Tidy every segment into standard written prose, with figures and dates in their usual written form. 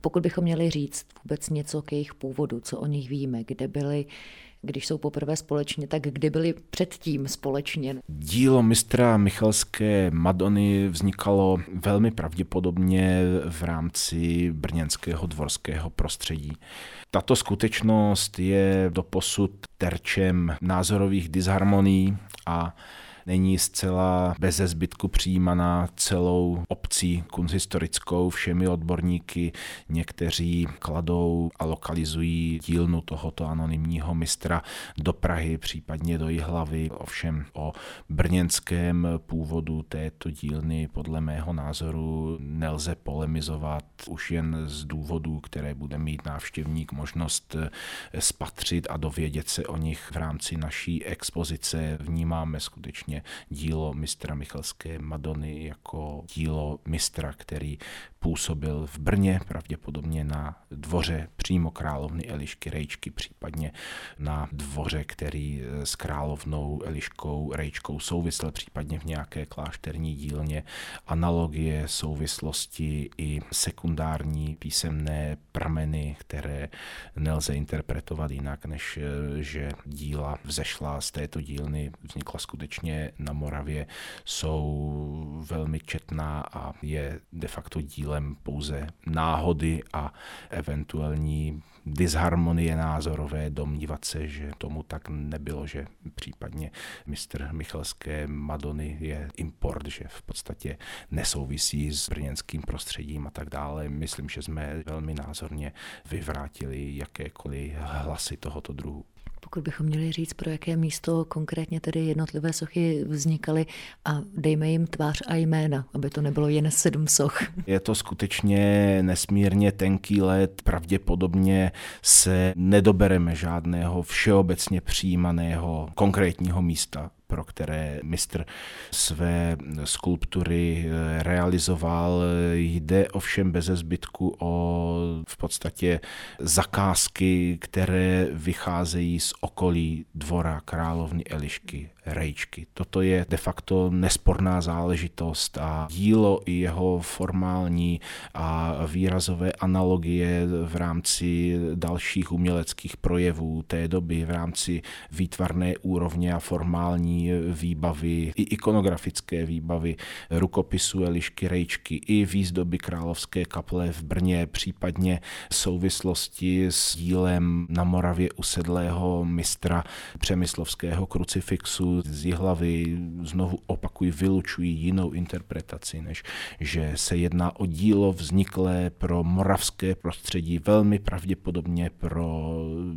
Pokud bychom měli říct vůbec něco k jejich původu, co o nich víme, kde byli, když jsou poprvé společně, tak kdy byli předtím společně? Dílo mistra Michalské Madony vznikalo velmi pravděpodobně v rámci brněnského dvorského prostředí. Tato skutečnost je doposud terčem názorových disharmonií a není zcela beze zbytku přijímaná celou obcí kunsthistorickou, všemi odborníky. Někteří kladou a lokalizují dílnu tohoto anonymního mistra do Prahy, případně do Jihlavy. Ovšem o brněnském původu této dílny podle mého názoru nelze polemizovat už jen z důvodů, které bude mít návštěvník možnost spatřit a dovědět se o nich v rámci naší expozice. Vnímáme skutečně dílo mistra Michalské Madony jako dílo mistra, který působil v Brně, pravděpodobně na dvoře přímo královny Elišky Rejčky, případně na dvoře, který s královnou Eliškou Rejčkou souvisel, případně v nějaké klášterní dílně. Analogie, souvislosti i sekundární písemné prameny, které nelze interpretovat jinak, než že díla vzešla z této dílny, vznikla skutečně na Moravě, jsou velmi četná a je de facto dílem pouze náhody a eventuální disharmonie názorové, domnívat se, že tomu tak nebylo, že případně mistr Michalské Madony je import, že v podstatě nesouvisí s brněnským prostředím a tak dále. Myslím, že jsme velmi názorně vyvrátili jakékoliv hlasy tohoto druhu. Pokud bychom měli říct, pro jaké místo konkrétně tedy jednotlivé sochy vznikaly a dejme jim tvář a jména, aby to nebylo jen 7 soch. Je to skutečně nesmírně tenký led, pravděpodobně se nedobereme žádného všeobecně přijímaného konkrétního místa, pro které mistr své skulptury realizoval. Jde ovšem beze zbytku o v podstatě zakázky, které vycházejí z okolí dvora královny Elišky Rejčky. Toto je de facto nesporná záležitost a dílo i jeho formální a výrazové analogie v rámci dalších uměleckých projevů té doby, v rámci výtvarné úrovně a formální výbavy, i ikonografické výbavy rukopisu Elišky Rejčky, i výzdoby Královské kaple v Brně, případně souvislosti s dílem na Moravě usedlého mistra Přemyslovského krucifixu z Jihlavy, znovu opakuji, vylučují jinou interpretaci, než že se jedná o dílo vzniklé pro moravské prostředí, velmi pravděpodobně pro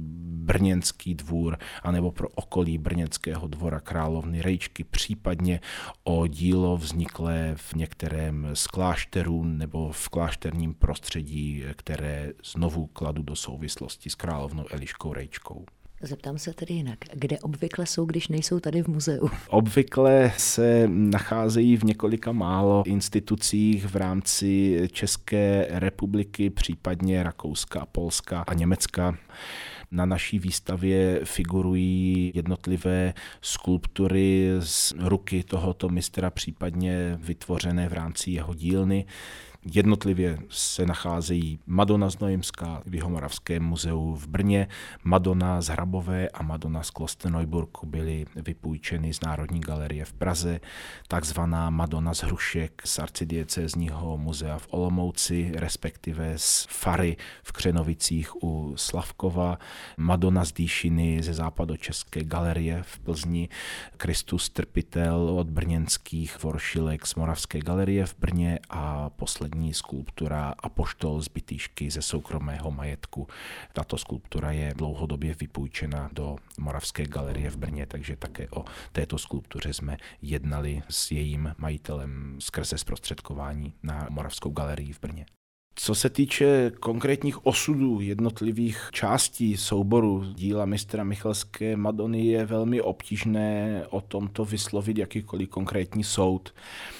brněnský dvůr anebo pro okolí brněnského dvora královny Rejčky, případně o dílo vzniklé v některém z klášterů nebo v klášterním prostředí, které znovu kladu do souvislosti s královnou Eliškou Rejčkou. Zeptám se tedy jinak, kde obvykle jsou, když nejsou tady v muzeu? Obvykle se nacházejí v několika málo institucích v rámci České republiky, případně Rakouska, Polska a Německa. Na naší výstavě figurují jednotlivé skulptury z ruky tohoto mistra, případně vytvořené v rámci jeho dílny. Jednotlivě se nacházejí Madona Znojemská v Jihomoravském muzeu v Brně, Madona z Hrabové a Madona z Klosterneuburgu byly vypůjčeny z Národní galerie v Praze, takzvaná Madona z Hrušek z arcidiecézního muzea v Olomouci, respektive z Fary v Křenovicích u Slavkova, Madona z Dýšiny ze Západočeské galerie v Plzni, Kristus Trpitel od brněnských Voršilek z Moravské galerie v Brně a poslední skulptura Apoštol z Bytýšky ze soukromého majetku. Tato skulptura je dlouhodobě vypůjčena do Moravské galerie v Brně, takže také o této skulptuře jsme jednali s jejím majitelem skrze zprostředkování na Moravskou galerii v Brně. Co se týče konkrétních osudů jednotlivých částí souboru díla mistra Michalské Madony, je velmi obtížné o tomto vyslovit jakýkoliv konkrétní soud,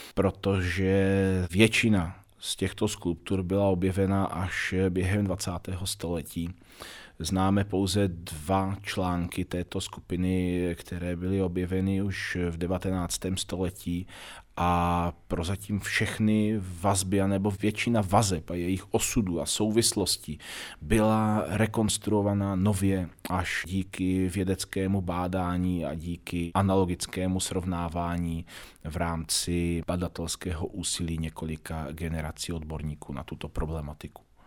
protože většina z těchto skulptur byla objevena až během 20. století. Známe pouze 2 články této skupiny, které byly objeveny už v 19. století a prozatím všechny vazby nebo většina vazeb a jejich osudů a souvislostí byla rekonstruovaná nově až díky vědeckému bádání a díky analogickému srovnávání v rámci badatelského úsilí několika generací odborníků na tuto problematiku.